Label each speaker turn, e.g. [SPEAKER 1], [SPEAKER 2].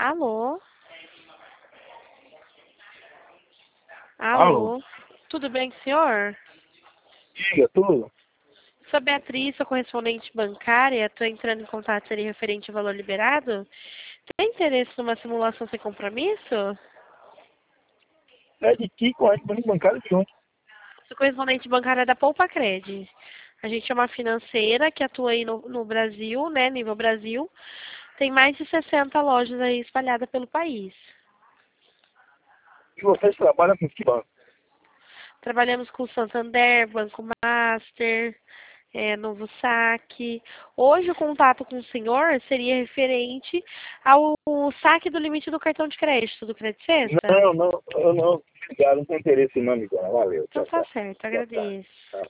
[SPEAKER 1] Alô?
[SPEAKER 2] Alô?
[SPEAKER 1] Alô? Tudo bem com o senhor?
[SPEAKER 2] Diga, tudo?
[SPEAKER 1] Sou Beatriz, sou correspondente bancária. Estou entrando em contato, seria referente ao valor liberado. Tem interesse numa simulação sem compromisso?
[SPEAKER 2] É de que correspondente bancário de onde?
[SPEAKER 1] Sou correspondente bancária da Poupa Cred. A gente é uma financeira que atua aí no Brasil, né, nível Brasil. Tem mais de 60 lojas aí espalhadas pelo país.
[SPEAKER 2] E vocês trabalham com que banco?
[SPEAKER 1] Trabalhamos com Santander, Banco Master, Novo Saque. Hoje o contato com o senhor seria referente ao saque do limite do cartão de crédito do Credit Sexta?
[SPEAKER 2] Não, eu não. Obrigado, não tenho interesse não, Miguel. Valeu,
[SPEAKER 1] Então
[SPEAKER 2] tchau,
[SPEAKER 1] tá
[SPEAKER 2] tchau.
[SPEAKER 1] certo,
[SPEAKER 2] Boa tarde.
[SPEAKER 1] agradeço.
[SPEAKER 2] Tchau.